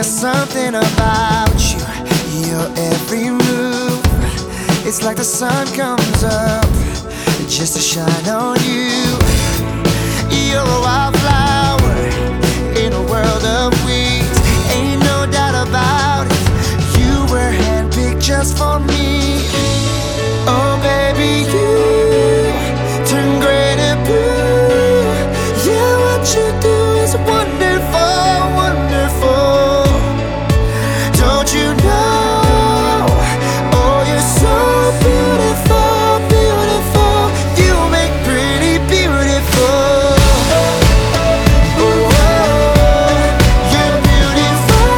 There's something about you, your every move. It's like the sun comes up just to shine on you. You're a wildflower in a world of weeds. Ain't no doubt about it, you were handpicked just for me. Oh baby, you turn gray to blue. Yeah, what you do is wonderful, wonderful. Don't you know? Oh, you're so beautiful, beautiful. You make pretty beautiful. Oh, you're beautiful.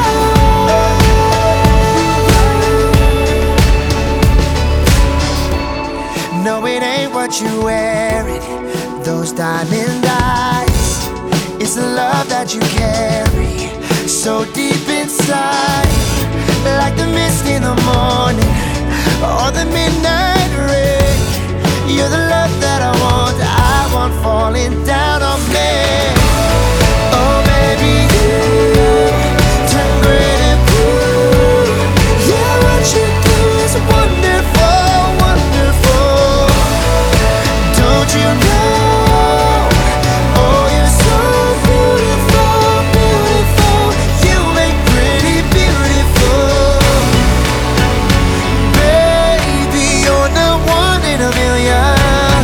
No, it ain't what you're wearing, those diamond eyes. It's the love that you carry so deep inside, like the mist in the morning or the midnight rain. You're the love that I want falling down on me. Oh baby, you turn gray to blue. Yeah, what you do is wonderful, wonderful. Don't you know? Oh, you're so beautiful, beautiful. You make pretty beautiful. Baby, you're the one in a million.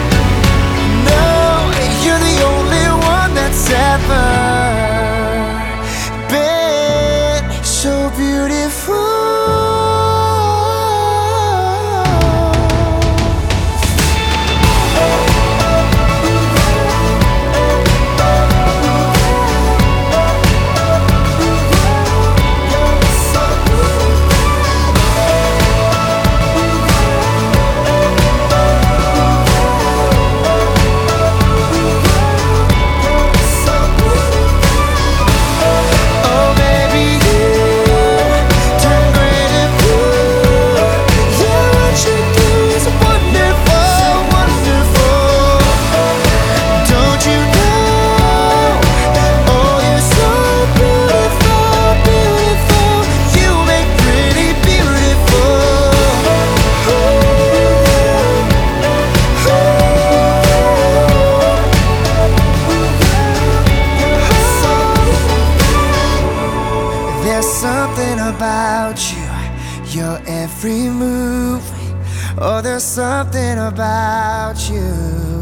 No, you're the only one that's ever been so beautiful. There's something about you, your every move. Oh, there's something about you.